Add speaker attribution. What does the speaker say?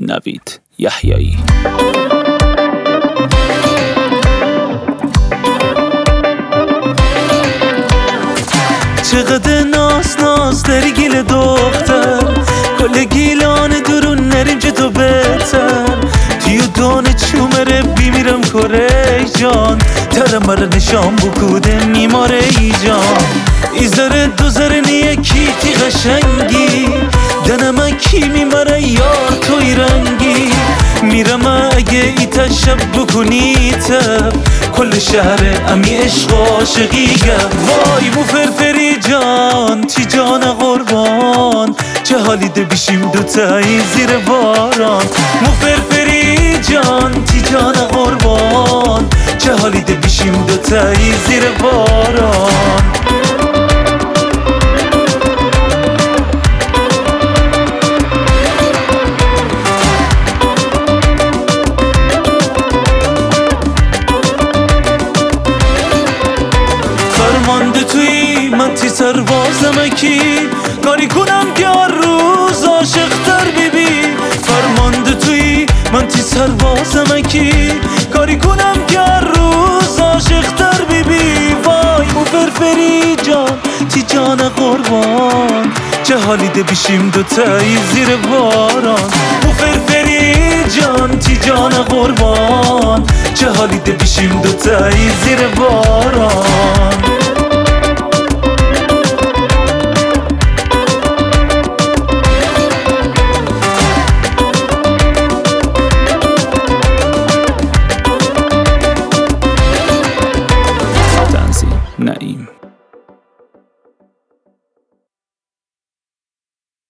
Speaker 1: نوید یحیایی.
Speaker 2: چقدر ناز داری گیل دختر، کل گیلان درون نریم چه تو بهتر. توی دانه چومره بیمیرم کره جان، ترم مرا نشان بکوده میماره ای جان. ایزاره دوزاره نیه کی تی قشنگی، دنم کی میماره یار توی رنگی. میرم اگه ای تشب بکنی تب، کل شهر امی عشق عاشقی گم. وای مو فرفری جان تی جان قربان، چه حالی ده بیشیم دوتایی زیر باران. مو فرفری جان تی جان قربان، چه حالی ده بیشیم دوتایی زیر باران. فرمانده توی من تی سربازم کی، کاری کنم که هر روز عاشق‌تر بیبی. فرمانده توی من تی سربازم کی، کاری کنم که هر روز عاشق‌تر بیبی. وای مو فرفری جان تی جان قربان، چه حالی ده بیشیم دوتایی زیر باران. مو فرفری جان تی جان قربان، چه حالی ده بیشیم دوتایی زیر باران.